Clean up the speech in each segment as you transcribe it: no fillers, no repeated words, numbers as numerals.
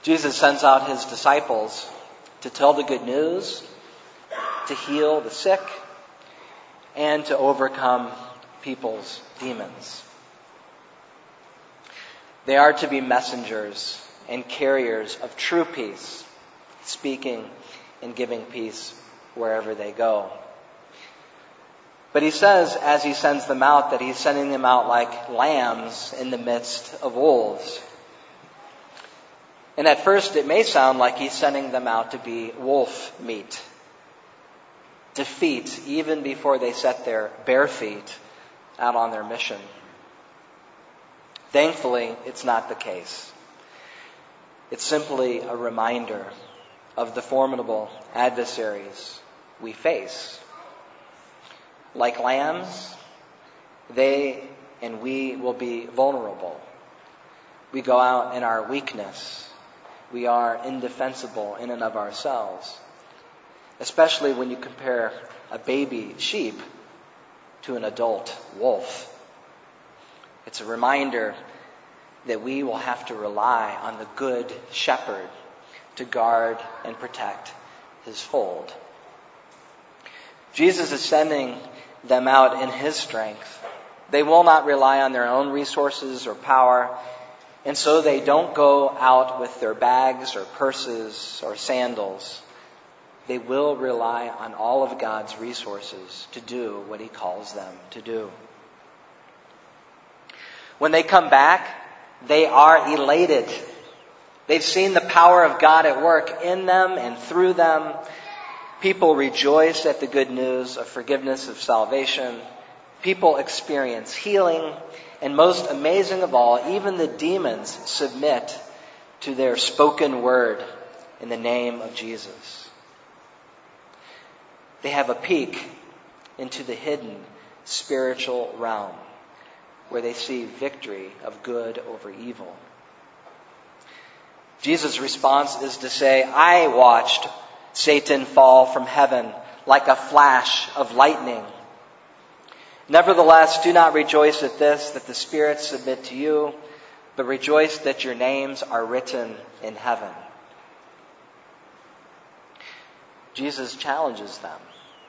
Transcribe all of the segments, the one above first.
Jesus sends out his disciples to tell the good news, to heal the sick, and to overcome people's demons. They are to be messengers and carriers of true peace, speaking and giving peace wherever they go. But he says, as he sends them out, that he's sending them out like lambs in the midst of wolves. And at first it may sound like he's sending them out to be wolf meat, defeat even before they set their bare feet out on their mission. Thankfully, it's not the case. It's simply a reminder of the formidable adversaries we face. Like lambs, they and we will be vulnerable. We go out in our weakness. We are indefensible in and of ourselves, especially when you compare a baby sheep to an adult wolf. It's a reminder that we will have to rely on the good shepherd to guard and protect his fold. Jesus is sending them out in his strength. They will not rely on their own resources or power, and so they don't go out with their bags or purses or sandals. They will rely on all of God's resources to do what he calls them to do. When they come back, they are elated. They've seen the power of God at work in them and through them. People rejoice at the good news of forgiveness of salvation. People experience healing. And most amazing of all, even the demons submit to their spoken word in the name of Jesus. They have a peek into the hidden spiritual realm where they see victory of good over evil. Jesus' response is to say, I watched Satan fall from heaven like a flash of lightning. Nevertheless, do not rejoice at this, that the spirits submit to you, but rejoice that your names are written in heaven. Jesus challenges them.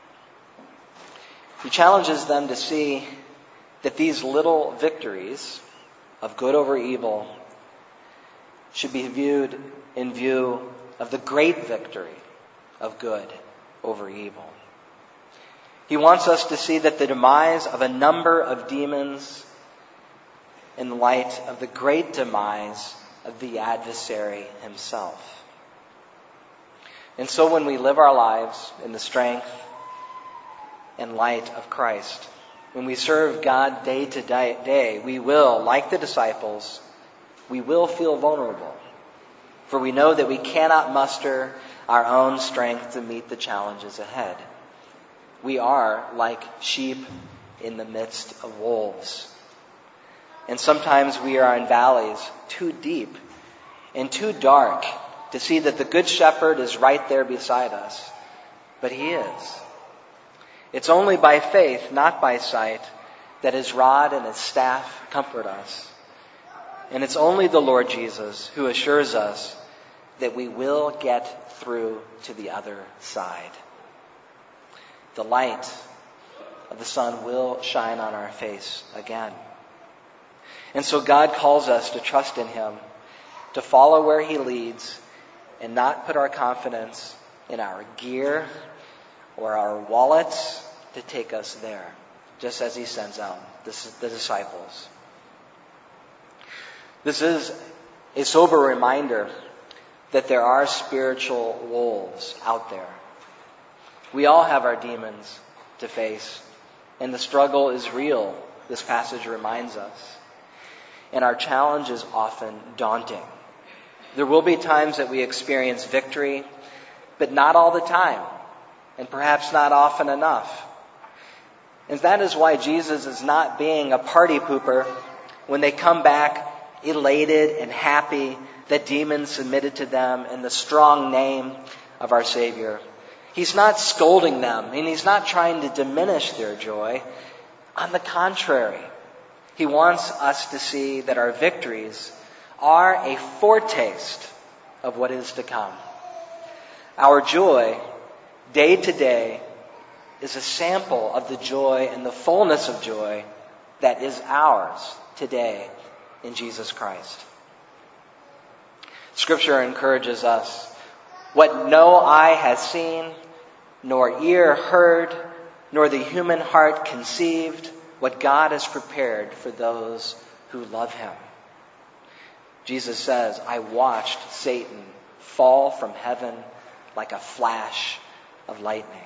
He challenges them to see that these little victories of good over evil should be viewed in view of the great victory of good over evil. He wants us to see that the demise of a number of demons in light of the great demise of the adversary himself. And so when we live our lives in the strength and light of Christ, when we serve God day to day, we will, like the disciples, we will feel vulnerable. For we know that we cannot muster our own strength to meet the challenges ahead. We are like sheep in the midst of wolves. And sometimes we are in valleys too deep and too dark to see that the Good Shepherd is right there beside us. But he is. It's only by faith, not by sight, that his rod and his staff comfort us. And it's only the Lord Jesus who assures us that we will get through to the other side. The light of the sun will shine on our face again. And so God calls us to trust in him, to follow where he leads, and not put our confidence in our gear or our wallets to take us there, just as he sends out the disciples. This is a sober reminder that there are spiritual wolves out there. We all have our demons to face, and the struggle is real, this passage reminds us. And our challenge is often daunting. There will be times that we experience victory, but not all the time, and perhaps not often enough. And that is why Jesus is not being a party pooper when they come back elated and happy that demons submitted to them in the strong name of our Savior. He's not scolding them, and he's not trying to diminish their joy. On the contrary, he wants us to see that our victories are a foretaste of what is to come. Our joy, day to day, is a sample of the joy and the fullness of joy that is ours today in Jesus Christ. Scripture encourages us, what no eye has seen, nor ear heard, nor the human heart conceived, what God has prepared for those who love Him. Jesus says, I watched Satan fall from heaven like a flash of lightning.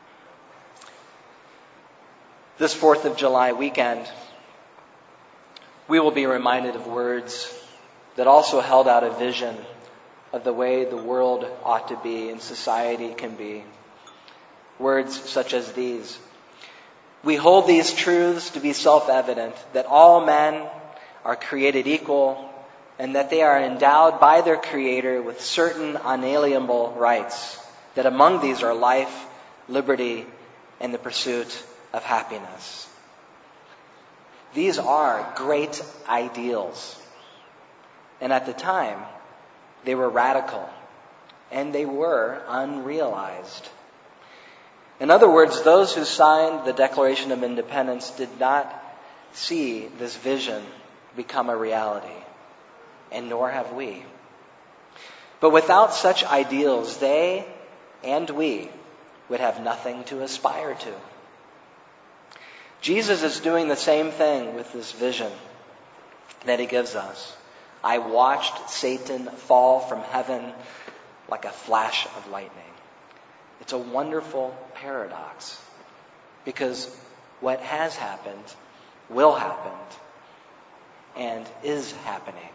This 4th of July weekend, we will be reminded of words that also held out a vision of the way the world ought to be and society can be. Words such as these. We hold these truths to be self-evident, that all men are created equal and that they are endowed by their Creator with certain unalienable rights, that among these are life, liberty, and the pursuit of happiness. These are great ideals. And at the time, they were radical and they were unrealized. In other words, those who signed the Declaration of Independence did not see this vision become a reality, and nor have we. But without such ideals, they and we would have nothing to aspire to. Jesus is doing the same thing with this vision that He gives us. I watched Satan fall from heaven like a flash of lightning. It's a wonderful paradox, because what has happened will happen and is happening.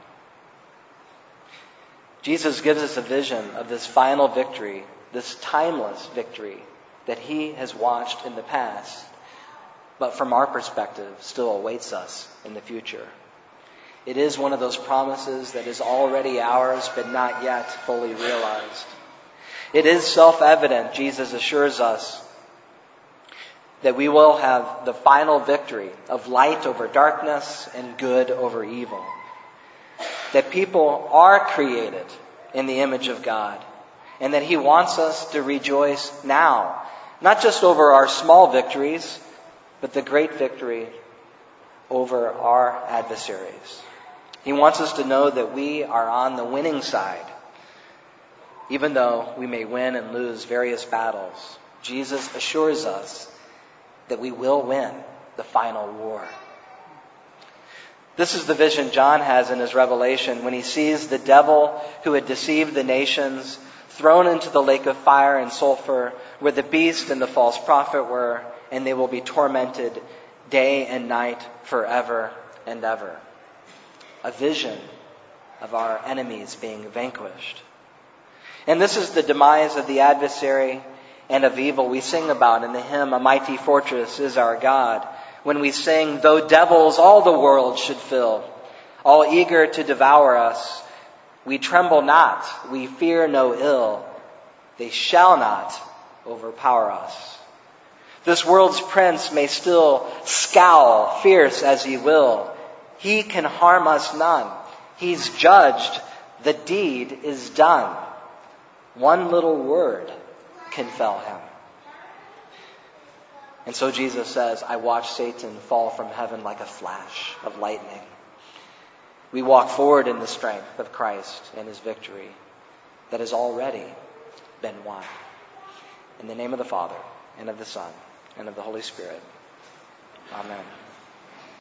Jesus gives us a vision of this final victory, this timeless victory that He has watched in the past, but from our perspective still awaits us in the future. It is one of those promises that is already ours, but not yet fully realized. It is self-evident, Jesus assures us, that we will have the final victory of light over darkness and good over evil. That people are created in the image of God, and that He wants us to rejoice now, not just over our small victories, but the great victory over our adversaries. He wants us to know that we are on the winning side. Even though we may win and lose various battles, Jesus assures us that we will win the final war. This is the vision John has in his Revelation when he sees the devil who had deceived the nations thrown into the lake of fire and sulfur where the beast and the false prophet were, and they will be tormented day and night forever and ever. A vision of our enemies being vanquished. And this is the demise of the adversary and of evil we sing about in the hymn, A Mighty Fortress is Our God, when we sing, though devils all the world should fill, all eager to devour us, we tremble not, we fear no ill, they shall not overpower us. This world's prince may still scowl fierce as he will, he can harm us none. He's judged, the deed is done. One little word can fell him. And so Jesus says, I watched Satan fall from heaven like a flash of lightning. We walk forward in the strength of Christ and His victory that has already been won. In the name of the Father, and of the Son, and of the Holy Spirit. Amen.